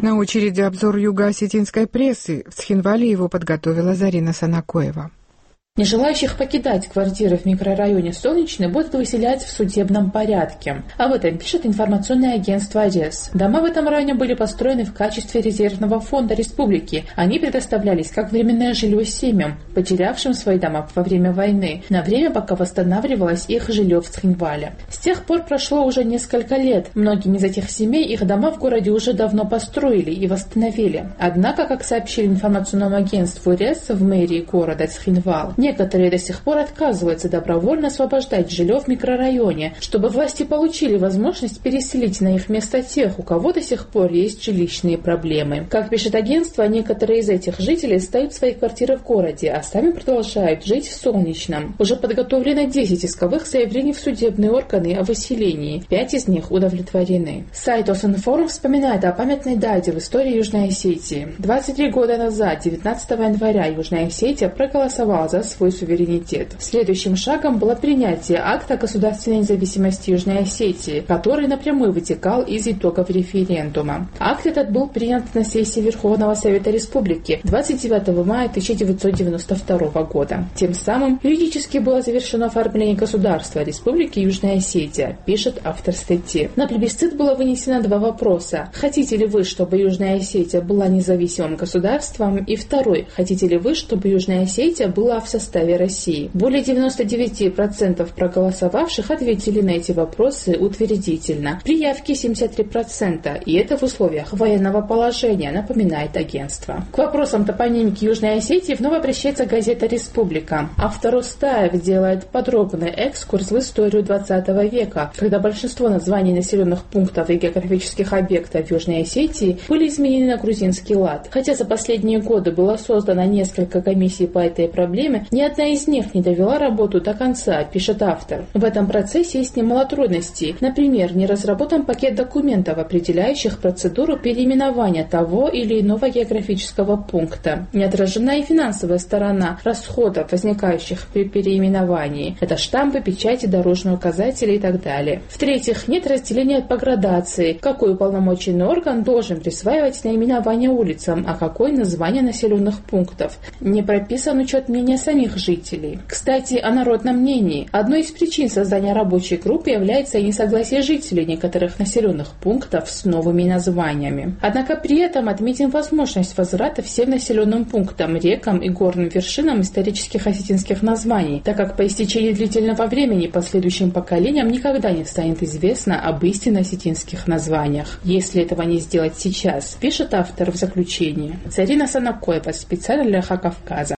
На очереди обзор юго-осетинской прессы. В Цхинвале его подготовила Зарина Санакоева. Не желающих покидать квартиры в микрорайоне Солнечный будут выселять в судебном порядке. Об этом пишет информационное агентство РЕС. Дома в этом районе были построены в качестве резервного фонда республики. Они предоставлялись как временное жилье семьям, потерявшим свои дома во время войны, на время, пока восстанавливалось их жилье в Цхинвале. С тех пор прошло уже несколько лет. Многим из этих семей их дома в городе уже давно построили и восстановили. Однако, как сообщили информационному агентству РЕС в мэрии города Цхинвал, некоторые до сих пор отказываются добровольно освобождать жилье в микрорайоне, чтобы власти получили возможность переселить на их место тех, у кого до сих пор есть жилищные проблемы. Как пишет агентство, некоторые из этих жителей сдают свои квартиры в городе, а сами продолжают жить в Солнечном. Уже подготовлено 10 исковых заявлений в судебные органы о выселении. 5 из них удовлетворены. Сайт Осинформ вспоминает о памятной дате в истории Южной Осетии. 23 года назад, 19 января, Южная Осетия проголосовала за свой суверенитет. Следующим шагом было принятие акта государственной независимости Южной Осетии, который напрямую вытекал из итогов референдума. Акт этот был принят на сессии Верховного Совета Республики 29 мая 1992 года. Тем самым юридически было завершено оформление государства Республики Южная Осетия, пишет автор статьи. На плебисцит было вынесено 2 вопроса. Хотите ли вы, чтобы Южная Осетия была независимым государством? И второй. Хотите ли вы, чтобы Южная Осетия была в составе России? Более 99% проголосовавших ответили на эти вопросы утвердительно. При явке 73%, и это в условиях военного положения, напоминает агентство. К вопросам топонимики Южной Осетии вновь обращается газета «Республика». Автор Устаев делает подробный экскурс в историю 20 века, когда большинство названий населенных пунктов и географических объектов Южной Осетии были изменены на грузинский лад. Хотя за последние годы было создано несколько комиссий по этой проблеме, ни одна из них не довела работу до конца, пишет автор. В этом процессе есть немало трудностей. Например, не разработан пакет документов, определяющих процедуру переименования того или иного географического пункта. Не отражена и финансовая сторона расходов, возникающих при переименовании. Это штампы, печати, дорожные указатели и так далее. В-третьих, нет разделения по градации, какой уполномоченный орган должен присваивать наименование улицам, а какой название населенных пунктов. Не прописан учет мнения самих жителей. Кстати, о народном мнении. Одной из причин создания рабочей группы является и несогласие жителей некоторых населенных пунктов с новыми названиями. Однако при этом отметим возможность возврата всем населенным пунктам, рекам и горным вершинам исторических осетинских названий, так как по истечении длительного времени последующим поколениям никогда не станет известно об истинно осетинских названиях, если этого не сделать сейчас, пишет автор в заключении. Зарина Санакоева, специально для Ха-Кавказа.